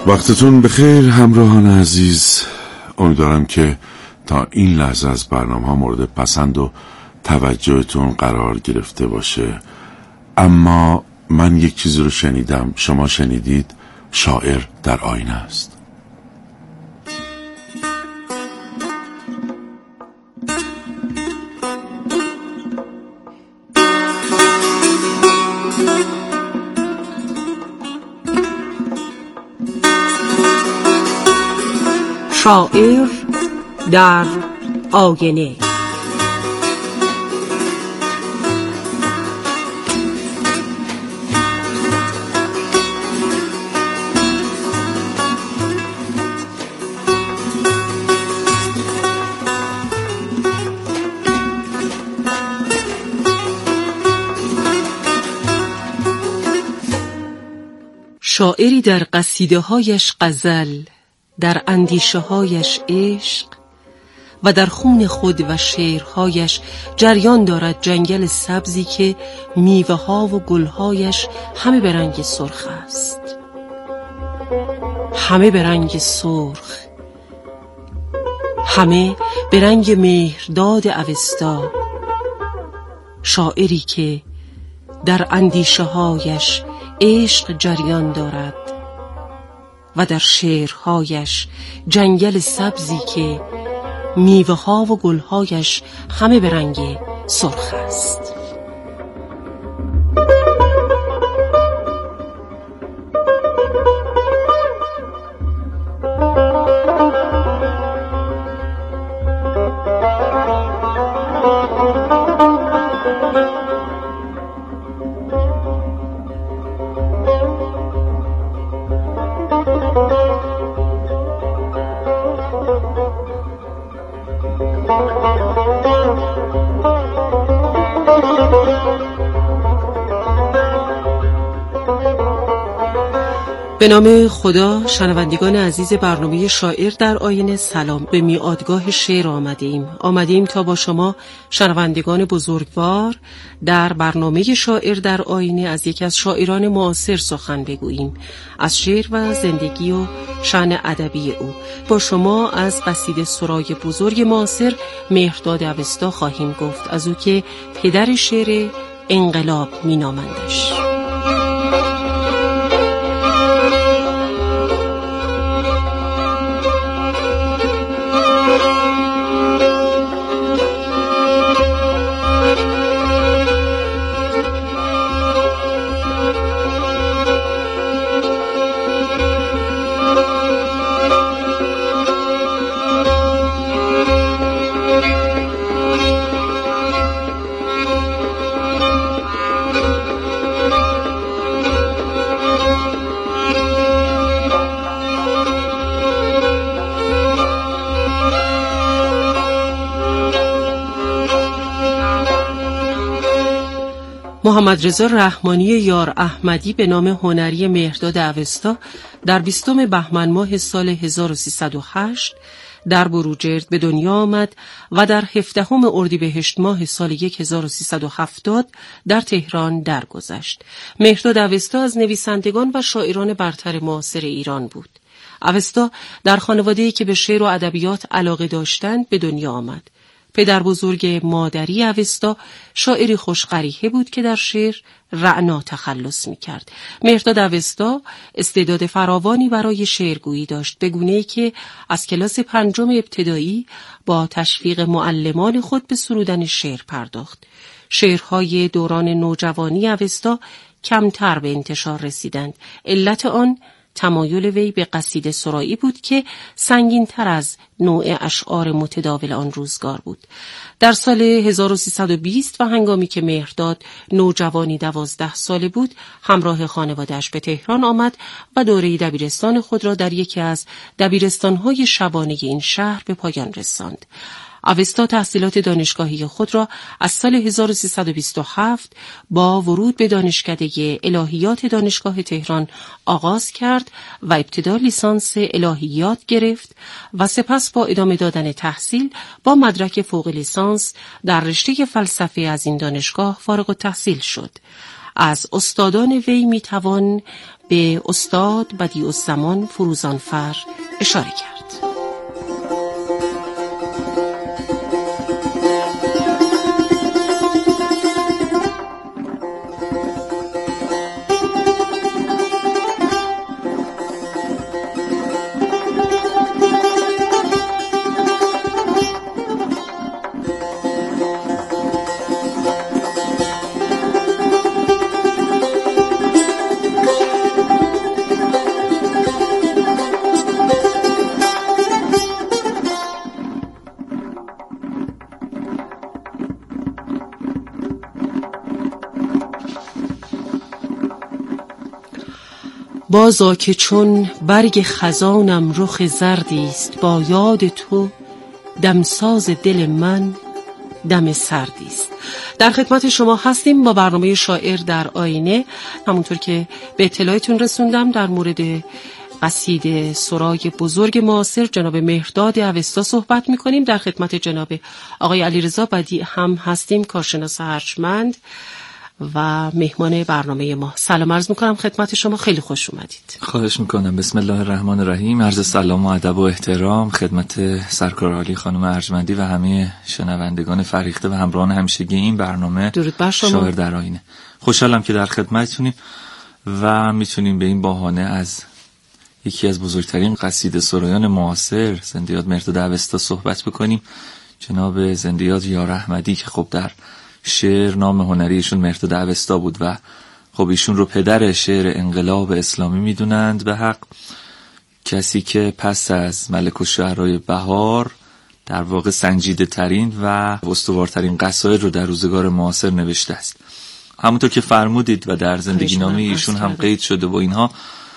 وقتتون بخیر همراهان عزیز. امیدوارم که تا این لحظه از برنامه مورد پسند و توجهتون قرار گرفته باشه. اما من یک چیزی رو شنیدم، شما شنیدید؟ شاعر در آینه است. شاعر در آینه. شاعری در قصیده هایش غزل، در اندیشه هایش عشق و در خون خود و شعرهایش جریان دارد جنگل سبزی که میوه ها و گل هایش همه به رنگ سرخ است، همه به رنگ سرخ، همه به رنگ مهرداد اوستا. شاعری که در اندیشه هایش عشق جریان دارد و در شعرهایش جنگل سبزی که میوه ها و گل هایش همه به رنگ سرخ است. به نام خدا. شنوندگان عزیز برنامه شاعر در آینه، سلام. به میادگاه شعر آمدیم تا با شما شنوندگان بزرگوار در برنامه شاعر در آینه از یکی از شاعران معاصر سخن بگوییم، از شعر و زندگی و شأن ادبی او. با شما از قصیده سرای بزرگ معاصر مهرداد اوستا خواهیم گفت، از او که پدر شعر انقلاب مینامندش. محمد رضا رحمانی یار احمدی به نام هنری مهرداد اوستا در 20 بهمن ماه سال 1308 در بروجرد به دنیا آمد و در 17 اردیبهشت ماه سال 1370 در تهران درگذشت. مهرداد اوستا از نویسندگان و شاعران برتر معاصر ایران بود. اوستا در خانواده‌ای که به شعر و ادبیات علاقه داشتند به دنیا آمد. پدر بزرگ مادری اوستا شاعری خوشقریحه بود که در شعر رعنا تخلص می‌کرد. مهرداد اوستا استعداد فراوانی برای شعرگویی داشت، به گونه‌ای که از کلاس 5 ابتدایی با تشویق معلمان خود به سرودن شعر پرداخت. شعرهای دوران نوجوانی اوستا کمتر به انتشار رسیدند. علت آن تمایل وی به قصیده سرایی بود که سنگین تر از نوع اشعار متداول آن روزگار بود. در سال 1320 و هنگامی که مهرداد نوجوانی 12 ساله بود، همراه خانواده‌اش به تهران آمد و دوره دبیرستان خود را در یکی از دبیرستان‌های شبانه این شهر به پایان رساند. اوستا تحصیلات دانشگاهی خود را از سال 1327 با ورود به دانشکده الهیات دانشگاه تهران آغاز کرد و ابتدا لیسانس الهیات گرفت و سپس با ادامه دادن تحصیل با مدرک فوق لیسانس در رشته فلسفه از این دانشگاه فارغ التحصیل شد. از استادان وی میتوان به استاد بدیع‌الزمان فروزانفر اشاره کرد. بازا که چون برگ خزانم رخ زردی است، با یاد تو دمساز دل من دم سردی است. در خدمت شما هستیم با برنامه شاعر در آینه. همونطور که به اطلاعتون رسوندم در مورد قصیده سرای بزرگ معاصر جناب مهرداد اوستا صحبت میکنیم. در خدمت جناب آقای علیرضا بدیع هم هستیم، کارشناس ارجمند و مهمان برنامه ما. سلام عرض میکنم خدمت شما، خیلی خوش اومدید. خواهش میکنم. بسم الله الرحمن الرحیم. عرض سلام و ادب و احترام خدمت سرکار عالی خانم ارجمندی و همه شنوندگان فریخته و همراهان همیشگی این برنامه. درود بر شما. شاعر در آینه. خوشحالم که در خدمتتونیم و میتونیم به این بهانه از یکی از بزرگترین قصیده سرایان معاصر زندۀاد مهرداد اوستا صحبت بکنیم. جناب زندۀاد یار احمدی که خب در شعر نام هنری ایشون مهرداد اوستا بود و خب ایشون رو پدر شعر انقلاب اسلامی میدونند به حق. کسی که پس از ملک الشعرای بهار در واقع سنجیده ترین و استوارترین قصاید رو در روزگار معاصر نوشته است. همونطور که فرمودید و در زندگی نامه ایشون هم قید شده و اینها،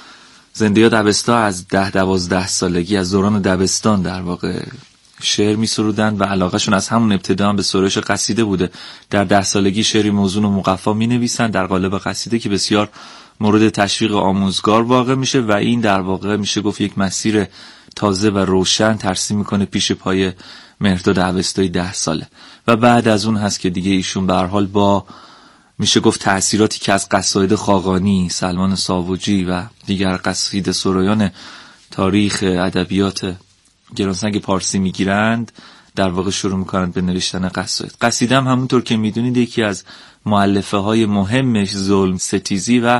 زندۀاد اوستا از 10-12 سالگی از دوران دبستان در واقع شعر می سرودند و علاقهشون از همون ابتدا هم به سرایش قصیده بوده. در 10 سالگی شعری موزون و مقفا می نویسند در قالب قصیده که بسیار مورد تشویق آموزگار واقع میشه و این در واقع میشه گفت یک مسیر تازه و روشن ترسیم میکنه پیش پای مهرداد اوستای 10 ساله و بعد از اون هست که دیگه ایشون به هر حال با میشه گفت تأثیراتی که از قصاید خاقانی، سلمان ساوجی و دیگر قصیده سرایان تاریخ ادبیات گرانسنگ پارسی میگیرند در واقع شروع میکنند به نوشتن قصاید. قصیده هم همونطور که میدونید یکی از مؤلفه های مهمش ظلم ستیزی و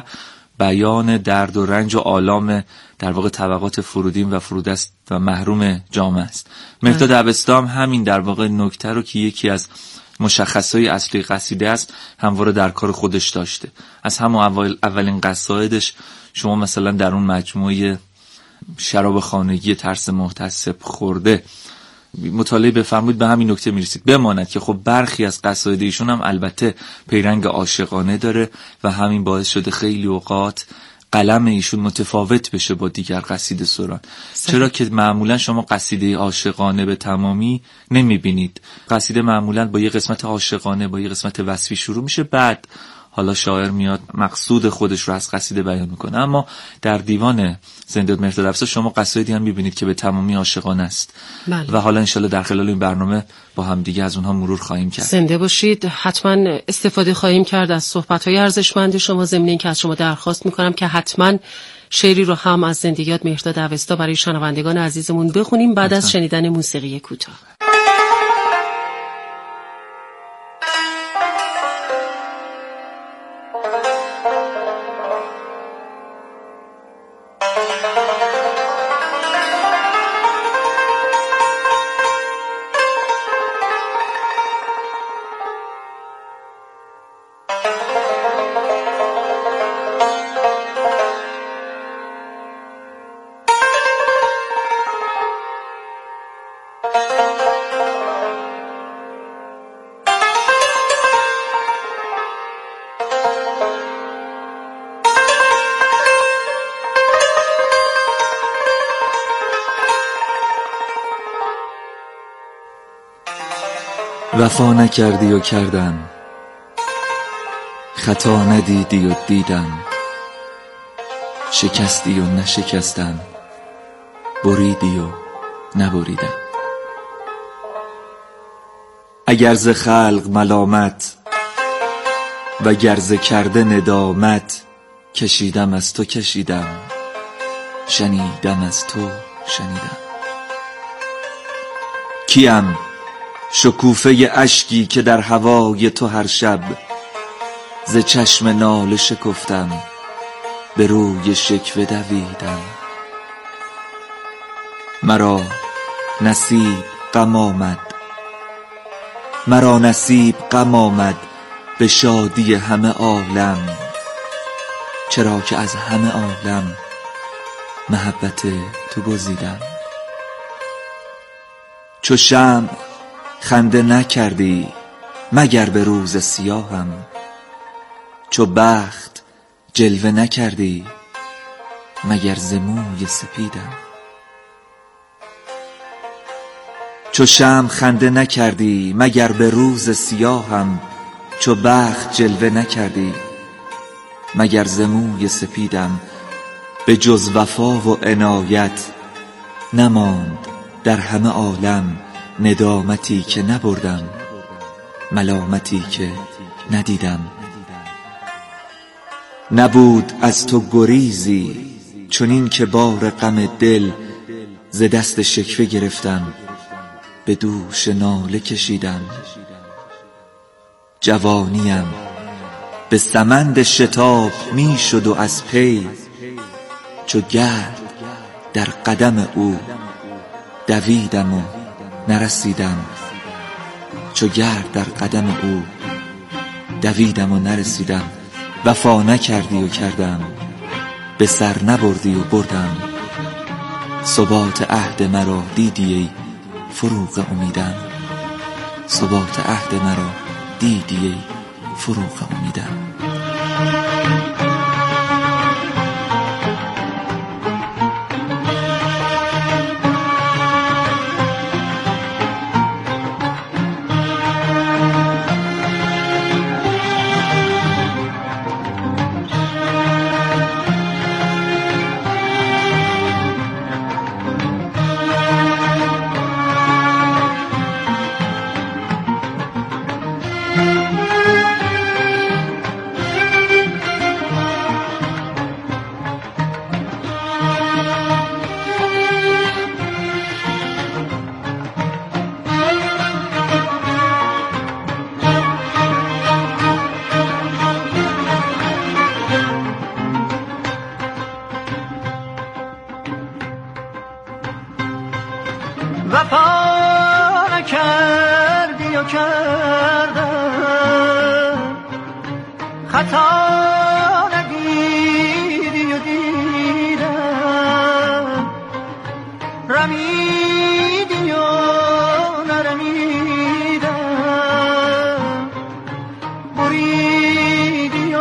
بیان درد و رنج و آلام در واقع طبقات فرودین و فرودست و محروم جامعه است. مهرداد اوستا هم همین در واقع نکته رو که یکی از مشخصهای اصلی قصیده است همواره در کار خودش داشته. از همون اولین قصایدش شما مثلا در اون مجموعه شراب خانگی ترس محتسب خورده مطالعه بفرمایید به همین نکته میرسید. بماند که خب برخی از قصاید ایشون هم البته پیرنگ عاشقانه داره و همین باعث شده خیلی اوقات قلم ایشون متفاوت بشه با دیگر قصیده سران. چرا که معمولا شما قصیده عاشقانه به تمامی نمیبینید. قصیده معمولا با یه قسمت عاشقانه با یه قسمت وصفی شروع میشه، بعد حالا شاعر میاد مقصود خودش رو از قصیده بیان میکنه. اما در دیوان زندۀاد مهرداد اوستا شما قصایدی هم میبینید که به تمامی عاشقانه است. بله. و حالا انشالله در خلال این برنامه با هم دیگه از اونها مرور خواهیم کرد. زنده باشید. حتما استفاده خواهیم کرد از صحبت‌های ارزشمند شما. ضمن اینکه از شما درخواست میکنم که حتما شعری رو هم از زندۀاد مهرداد اوستا برای شنوندگان عزیزمون بخونیم بعد از شنیدن موسیقی کوتاه. وفا نکردی و کردم، خطا ندیدی و دیدم، شکستی و نشکستم، بریدی و نبریدم. اگر ز خلق ملامت و گر ز کرده ندامت کشیدم از تو کشیدم، شنیدم از تو شنیدم. کیم شکوفه اشکی که در هوای تو هر شب ز چشم ناله شکفتم، به روی شکوه دویدم. مرا نصیب غم آمد، مرا نصیب غم آمد به شادی همه عالم، چرا که از همه عالم محبت تو گزیدم. چو شمع خنده نکردی مگر به روز سیاهم، چو بخت جلوه نکردی مگر ز موی سپیدم. چو شمع خنده نکردی مگر به روز سیاهم، چو بخت جلوه نکردی مگر ز موی سپیدم. به جز وفا و عنایت نماند در همه عالم ندامتی که نبردم، ملامتی که ندیدم. نبود از تو گریزی چنین که بار غم دل ز دست شکوه گرفتم، به دوش ناله کشیدم. جوانیم به سمند شتاب می شد و از پی، چو گرد در قدم او دویدم و نرسیدم. چو گرد در قدم او دویدم و نرسیدم. وفا نکردی و کردم، به سر نبردی و بردم. ثبات عهد مرا دیدی ای فروغ امیدم، ثبات عهد مرا دیدی ای فروغ امیدم. وفا نکردی و کردم، خطا ندیدی و دیدم، رمیدی و نرمیدم، بریدی و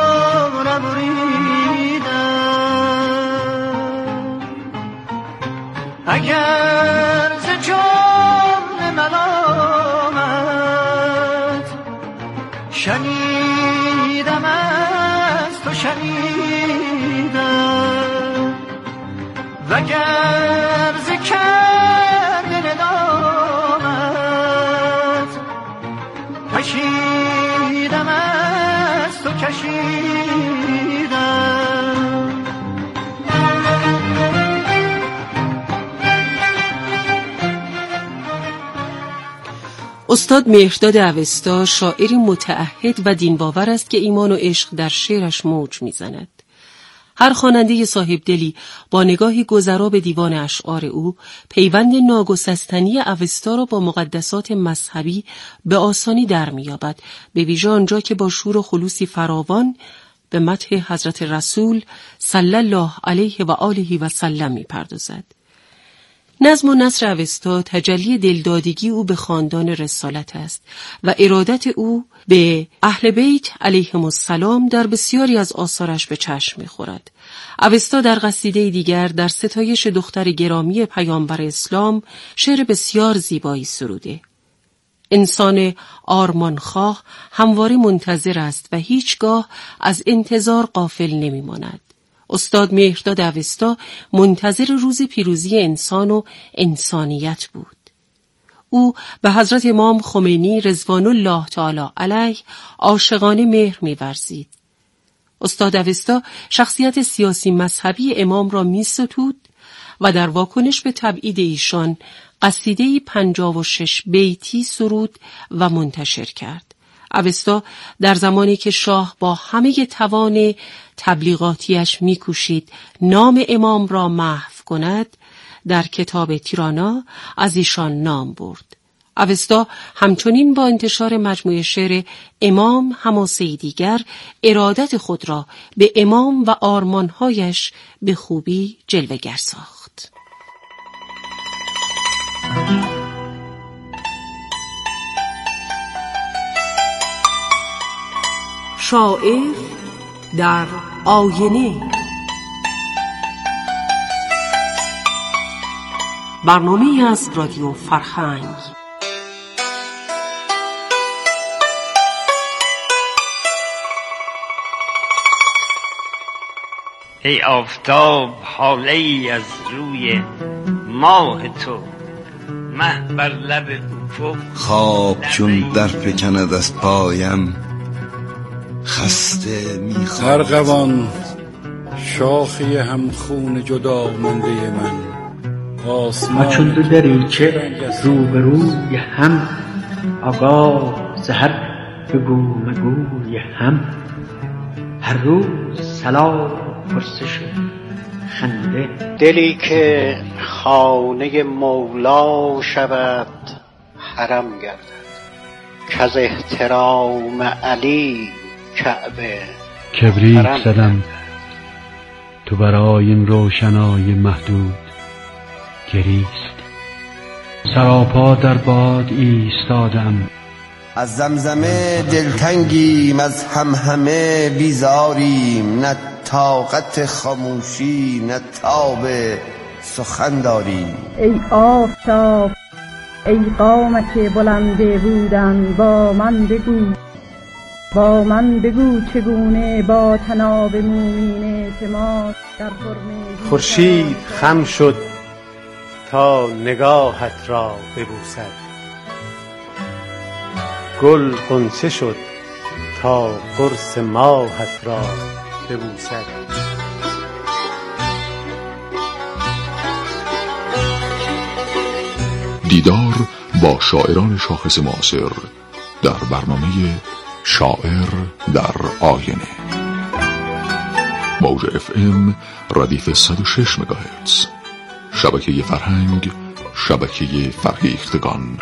نبریدم. اگر ز جمله ملامت شنیدم از تو شنیدم، وگر ز کرد ندامت کشیدم از تو کشیدم. استاد مهرداد اوستا شاعری متعهد و دینباور است که ایمان و عشق در شعرش موج میزند. هر خواننده صاحب دلی با نگاهی گذرا به دیوان اشعار او پیوند ناگسستنی اوستا را با مقدسات مذهبی به آسانی در می‌یابد، به ویژه آنجا که با شور و خلوصی فراوان به مدح حضرت رسول صلی الله علیه و آله و سلم می‌پردازد. نظم و نثر اوستا تجلی دلدادگی او به خاندان رسالت است و ارادت او به اهل بیت علیهم السلام در بسیاری از آثارش به چشم می‌خورد. اوستا در قصیده دیگر در ستایش دختر گرامی پیامبر اسلام شعر بسیار زیبایی سروده. انسان آرمانخواه همواره منتظر است و هیچگاه از انتظار غافل نمی‌ماند. استاد مهرداد اوستا منتظر روز پیروزی انسان و انسانیت بود. او به حضرت امام خمینی رضوان الله تعالی علیه عاشقانه مهر می‌ورزید. استاد اوستا شخصیت سیاسی مذهبی امام را می‌ستود و در واکنش به تبعید ایشان قصیده‌ای 56 بیتی سرود و منتشر کرد. اوستا در زمانی که شاه با همه توان تبلیغاتیش می‌کوشید نام امام را محو کند، در کتاب تیرانا از ایشان نام برد. اوستا همچنین با انتشار مجموعه شعر امام حماسه‌ای دیگر ارادت خود را به امام و آرمان‌هایش به خوبی جلوه‌گر ساخت. شاعر در آینه، برنامه‌ای از رادیو فرهنگ. ای آفتاب هاله ای از روی ماه تو، مه بر لب افق خواب چون در فکند از پایم، خسته میخوام ارغوان شاخی هم خون جدا مانده من، ما چون دو دریچه روبروی هم، آگاه ز هر بگو مگوی هم، هر روز سلام پرسش خنده. دلی که خانه مولا شود حرم گردد، کز احترام علی کعبه کبریت زدم تو برای این روشنای محدود گریست، سراپا در باد ایستادم. از زمزمه دلتنگیم، از همهمه بیزاریم، نه طاقت خاموشی نه تاب سخن داریم. ای آفتاب ای قامت بلنده بودن، با من بگو چگونه با تناب مومین اعتماد در فرم خورشید خم شد تا نگاهت را ببوسد، گل غنچه شد تا قرص ماهت را ببوسد. دیدار با شاعران شاخص معاصر در برنامه شاعر در آینه، موج FM ردیف 106 مگاهرتز، شبکه فرهنگ، شبکه فرهیختگان.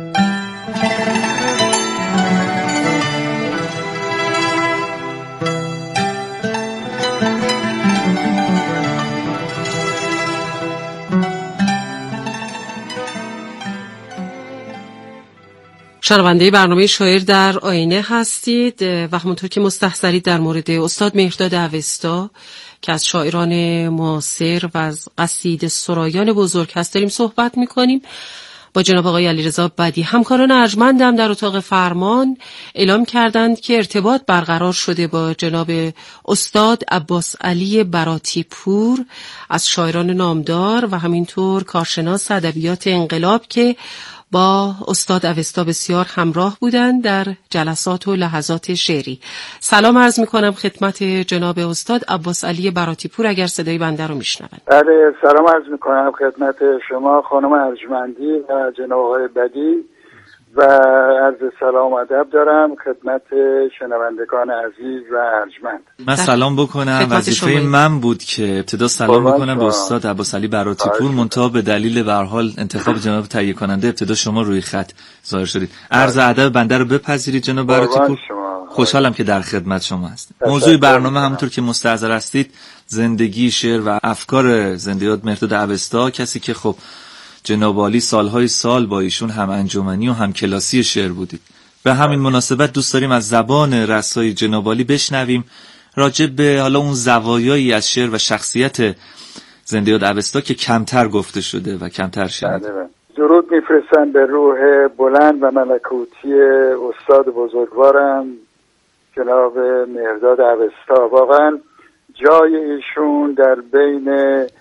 شنونده برنامه شاعر در آینه هستید و همونطور که مستحضرید در مورد استاد مهرداد اوستا که از شاعران معاصر و از قصیده سرایان بزرگ هست داریم صحبت میکنیم. با جناب آقای علیرضا بدی همکاران ارجمندم در اتاق فرمان اعلام کردند که ارتباط برقرار شده با جناب استاد عباس علی براتی پور از شاعران نامدار و همینطور کارشناس ادبیات انقلاب که با استاد اوستا بسیار همراه بودند در جلسات و لحظات شعری. سلام عرض میکنم خدمت جناب استاد عباس علی براتی پور اگر صدای بنده رو میشنوند. بله، سلام عرض میکنم خدمت شما خانم ارجمندی و جناب آقای بدی و عرض سلام و ادب دارم خدمت شنوندگان عزیز و ارجمند. من سلام بکنم، وظیفه من بود که ابتدا سلام بکنم به استاد عباس علی براتی پور، منتها به دلیل به هر حال انتخاب جناب تهیه کننده ابتدا شما روی خط ظاهر شدید. عرض ادب بنده رو بپذیرید جناب براتی پور. خوشحالم که در خدمت شما هستم. موضوع برنامه همونطور که مستحضر هستید زندگی، شعر و افکار زندیات مهرداد اوستا، کسی که خب جناب عالی سالهای سال با ایشون هم انجمنی و هم کلاسی شعر بودید. به همین مناسبت دوست داریم از زبان رسای جناب عالی بشنویم راجع به حالا اون زوایایی از شعر و شخصیت زندیات اوستا که کمتر گفته شده و کمتر شنیده. درود میفرستم به روح بلند و ملکوتی استاد بزرگوارم جناب مهرداد اوستا. واقعا جای ایشون در بین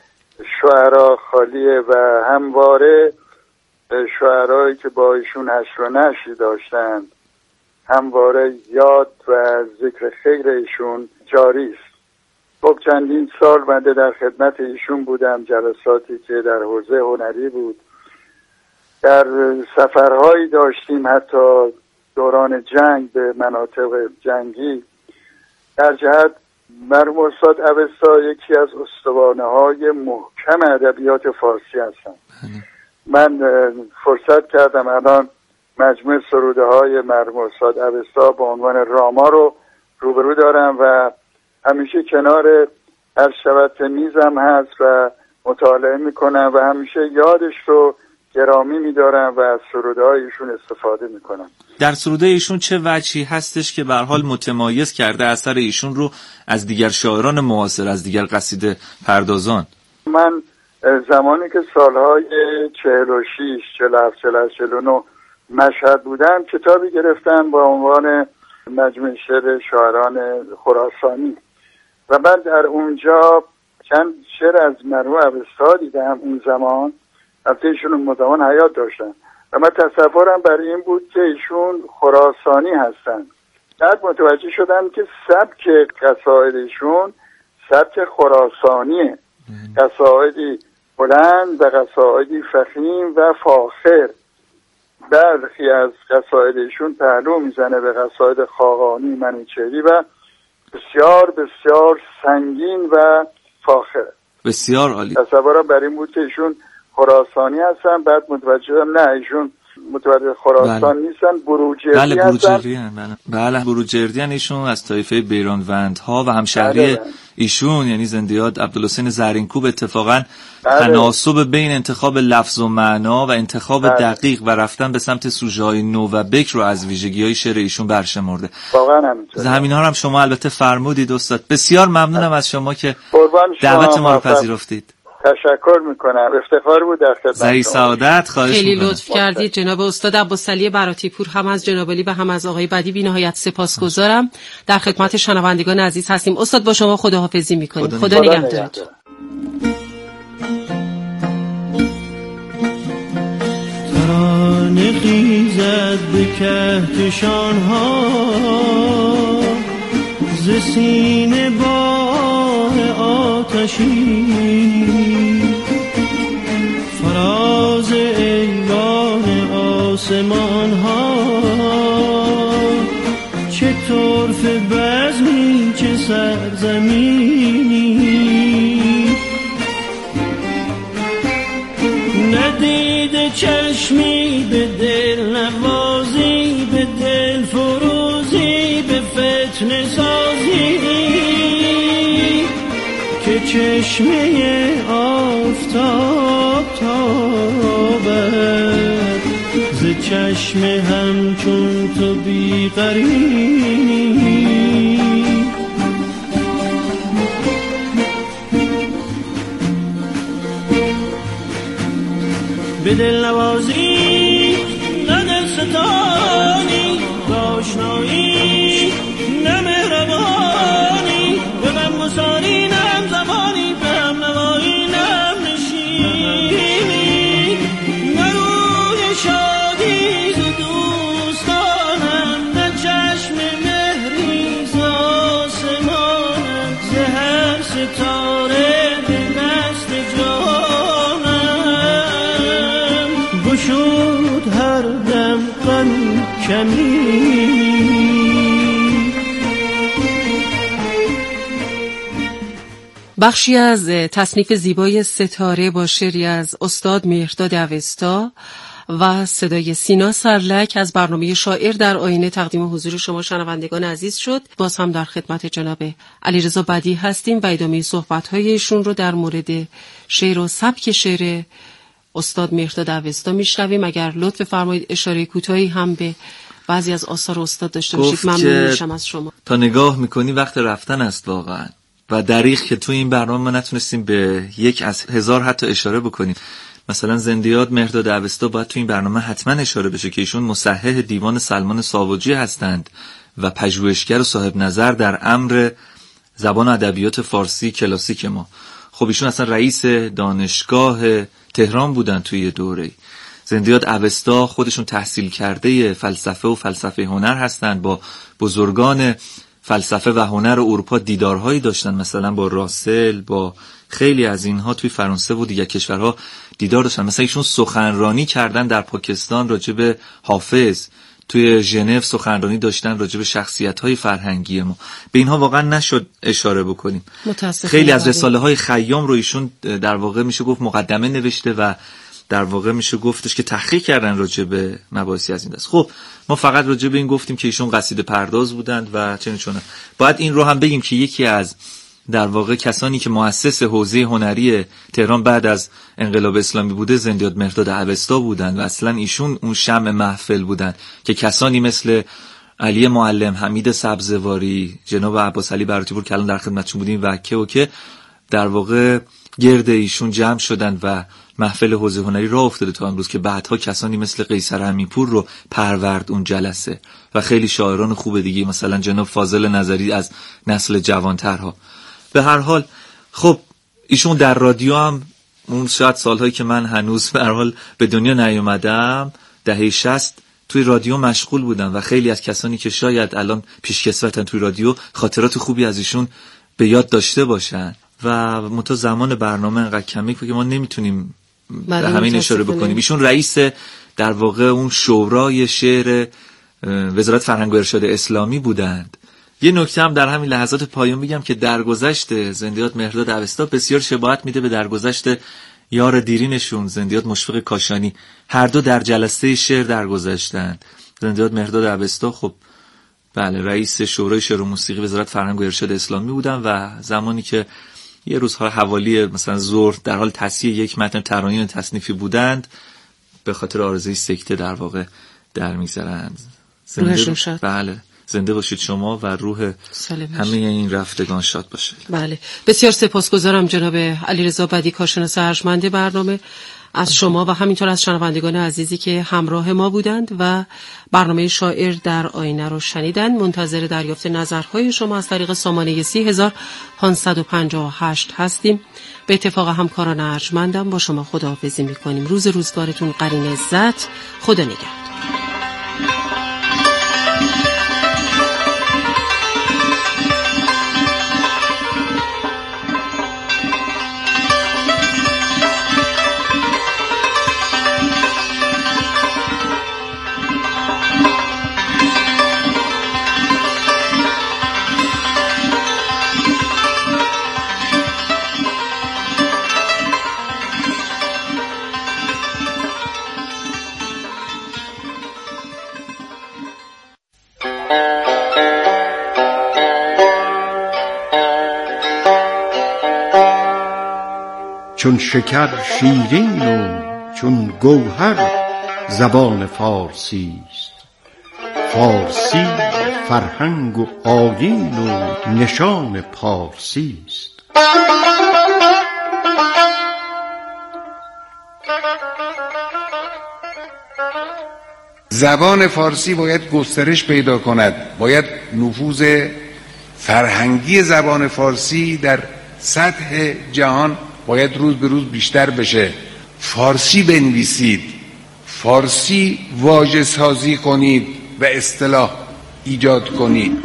شعرا خالیه و همواره شعرهایی که با ایشون حشر و نشری داشتند همواره یاد و ذکر خیر ایشون جاری است. خب چندین سال بنده در خدمت ایشون بودم، جلساتی که در حوزه هنری بود، در سفرهایی داشتیم حتی دوران جنگ به مناطق جنگی. در جهت مرحوم استاد اوستا یکی از استوانه‌های محکم ادبیات فارسی هستند. من فرصت کردم الان مجموعه سروده‌های مرحوم استاد اوستا با عنوان راما رو روبرو دارم و همیشه کنار هر شبت میزم هست و مطالعه میکنم و همیشه یادش رو گرامی میدارم و از سروده‌های ایشون استفاده میکنم. در سروده ایشون چه وجهی هستش که به هر حال متمایز کرده اثر ایشون رو از دیگر شاعران معاصر، از دیگر قصیده پردازان؟ من زمانی که سالهای 46 47 49 مشهد بودم کتابی گرفتم با عنوان مجموعه شعر شاعران خراسانی و من در اونجا چند شعر از مرحوم اوستا دیدم. اون زمان البته ایشون مدام حیات داشتن و من تصورم برای این بود که ایشون خراسانی هستن. بعد متوجه شدم که سبک قصائد ایشون سبک خراسانیه، قصائدی بلند و قصائدی فخیم و فاخر. برخی از قصائد ایشون پهلو میزنه به قصائد خاقانی، منوچهری و بسیار بسیار سنگین و فاخر. بسیار عالی. تصورم برای این بود که ایشون خراسانی هستن. بعد متوجه شدم نه، ایشون متولد خراسان نیستن، بروجردی هستن. بله بروجردیان. ایشون از طایفه بیرانوندها و همشهری ایشون یعنی زندیات عبدالحسین زرینکوب اتفاقا تناسب بین انتخاب لفظ و معنا و انتخاب دقیق و رفتن به سمت سوژه‌های نو و بکر رو از ویژگی‌های شعر ایشون برشمرده. واقعا همینطوره. همین‌ها هم شما البته فرمودید استاد. بسیار ممنونم از شما که دعوت ما رو پذیرفتید. تشکر میکنم، افتخار بود در خدمت زهی سعادت. خواهش خیلی لطف کردید جناب استاد عباسعلی براتیپور. هم از جناب علی و هم از آقای بدی بی نهایت سپاسگزارم. در خدمت شنوندگان عزیز هستیم. استاد با شما خداحافظی میکنیم. خدا نگهدارتون. ترانه خیزد به کهکشان‌ها ز سینه بار آتشی فراز ایوان آسمان ها چه طرف بزمی چه سرزمینی ندیده چشمی به دل نوازی به دل فروزی به فتنه سازی که چشمه آفتاب تابد ز چشم همچون تو بی‌قرینی به دل نوازی نه دلستانی داشنایی نه مهربانی به من مسانی نه همزمانی به هم نوایی نه هم نشینی نه روی شادی ز دوستانم نه چشم مهری ز آسمانم ز هر ستاره به دست جانم گشود هر دم غم کمی. بخشی از تصنیف زیبای ستاره با شعری از استاد مهرداد اوستا و صدای سینا سرلک از برنامه شاعر در آینه تقدیم حضور شما شنوندگان عزیز شد. باز هم در خدمت جناب علیرضا بدی هستیم و ادامه صحبت‌های ایشون رو در مورد شعر و سبک شعر استاد مهرداد اوستا میشنویم. اگر لطف فرمایید اشاره کوتاهی هم به بعضی از آثار استاد داشته باشید ممنون میشم از شما. تا نگاه میکنی وقت رفتن است واقعا و دریغ که تو این برنامه ما نتونستیم به یک از هزار حتی اشاره بکنیم. مثلا زندیات مهرداد اوستا باید تو این برنامه حتما اشاره بشه که ایشون مصحح دیوان سلمان ساوجی هستند و پژوهشگر و صاحب نظر در امر زبان و ادبیات فارسی کلاسیک ما. خب ایشون اصلا رئیس دانشگاه تهران بودن توی دوره. زندیات اوستا خودشون تحصیل کرده فلسفه و فلسفه هنر هستند، با بزرگان فلسفه و هنر اروپا دیدارهایی داشتن، مثلا با راسل، با خیلی از اینها توی فرانسه و دیگر کشورها دیدار داشتن. مثلا ایشون سخنرانی کردن در پاکستان راجع به حافظ، توی ژنو سخنرانی داشتن راجع به شخصیت‌های فرهنگی ما. به اینها واقعا نشد اشاره بکنیم. خیلی از رساله‌های خیام رو ایشون در واقع میشه گفت مقدمه نوشته و در واقع میشه گفتش که تحقیق کردن راجع به مباحثی از این دست. خب ما فقط راجع به این گفتیم که ایشون قصیده پرداز بودند و چنین. باید این رو هم بگیم که یکی از در واقع کسانی که مؤسس حوزه هنری تهران بعد از انقلاب اسلامی بوده زندیات مهرداد اوستا بودند و اصلا ایشون اون شمع محفل بودند که کسانی مثل علی معلم، حمید سبزواری، جناب عباس علی براتی که الان در خدمتشون بودیم و که در واقع گرد ایشون جمع شدند و محفل حوزه هنری راه افتاده تا امروز که بعدها کسانی مثل قیصر امیرپور رو پرورد اون جلسه و خیلی شاعران خوب دیگه، مثلا جناب فاضل نظری از نسل جوانترها. به هر حال خب ایشون در رادیو هم اون شاید سالهایی که من هنوز به هر حال به دنیا نیومدم دهه 60 توی رادیو مشغول بودم و خیلی از کسانی که شاید الان پیشکسوتن توی رادیو خاطرات خوبی از ایشون به یاد داشته باشن و منتها زمان برنامه انقدر کمی که ما نمیتونیم به همین اشاره بکنیم. ایشون رئیس در واقع اون شورای شعر وزارت فرهنگ و ارشاد اسلامی بودند. یه نکته هم در همین لحظات پایان میگم که درگذشت زندیات مهرداد اوستا بسیار شباهت میده به درگذشت یار دیرینشون زندیات مشفق کاشانی. هر دو در جلسه شعر درگذشتند. زندیات مهرداد اوستا خب بله رئیس شورای شعر و موسیقی وزارت فرهنگ و ارشاد اسلامی بودن و زمانی که یه روزها حوالی مثلا ظهر در حال تصحیح یک متن ترانه تصنیفی بودند به خاطر عارضه سکته در واقع در میگذرند. بله زنده باشید شما و روح همه این رفتگان شاد باشه. بله بسیار سپاسگزارم جناب علیرضا بدی کارشناس ارجمند برنامه از شما و همینطور از شنوندگان عزیزی که همراه ما بودند و برنامه شاعر در آینه رو شنیدند. منتظر دریافت نظرهای شما از طریق سامانه 30558 هستیم. به اتفاق همکاران ارجمندم با شما خداحافظی می‌کنیم. روزگارتون قرین عزت. خدا نگهدار. چون شکر شیرین و چون گوهر زبان فارسی است. فارسی فرهنگ و آیین و نشان پارسی است. زبان فارسی باید گسترش پیدا کند، باید نفوذ فرهنگی زبان فارسی در سطح جهان باید روز به روز بیشتر بشه. فارسی بنویسید، فارسی واژه سازی کنید و اصطلاح ایجاد کنید.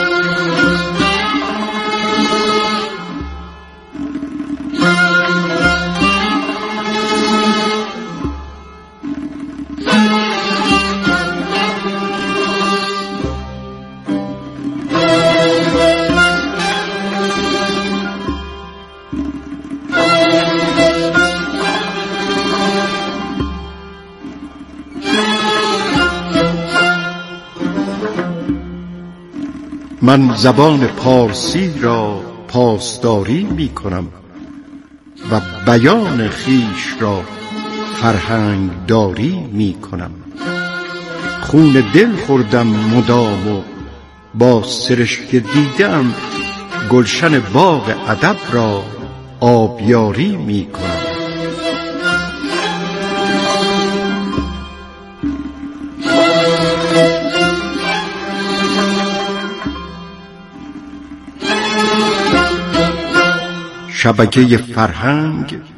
من زبان پارسی را پاسداری می کنم و بیان خیش را فرهنگ داری می کنم. خون دل خوردم مدام و با سرشک دیدم گلشن باغ ادب را آبیاری می کنم. شبکه فرهنگ